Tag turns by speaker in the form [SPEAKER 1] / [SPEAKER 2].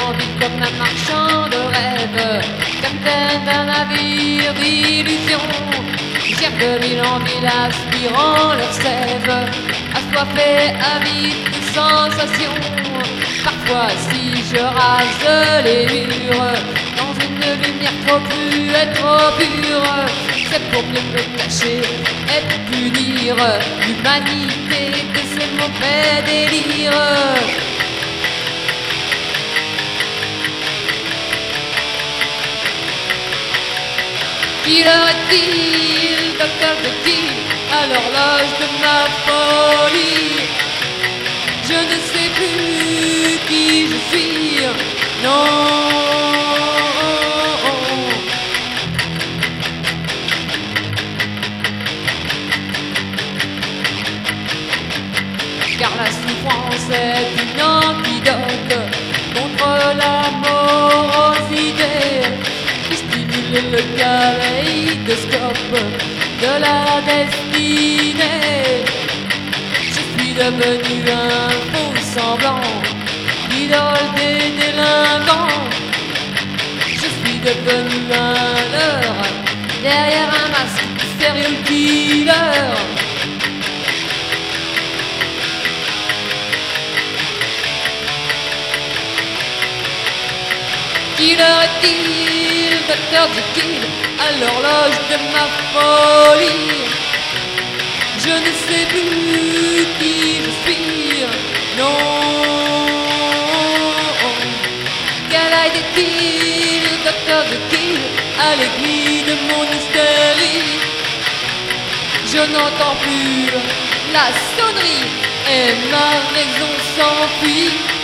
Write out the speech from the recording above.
[SPEAKER 1] en vie comme un marchand de rêve, capitaine d'un navire d'illusion. Gère de ville en ville aspirant leur sève, assoiffés, avides de sensations. Parfois si je rase les murs, dans une lumière trop crue et trop pure, c'est pour mieux me cacher et punir l'humanité de ce mauvais délire. Qui leur est-il, docteur Jekyll, à l'horloge de ma folie? Je ne sais plus qui je suis, non. Car la souffrance est une antidote contre la morosité qui stimule le kaléidoscope de la destinée. Je suis devenu un faux semblant, l'idole des délinquants. Je suis devenu un leurre, derrière un masque serial killer. Qui leur est-il, docteur Jekyll, à l'horloge de ma folie? Je ne sais plus qui je suis, non. Quel aide est-il, docteur Jekyll, à l'aiguille de mon hystérie? Je n'entends plus la sonnerie et ma raison s'enfuit.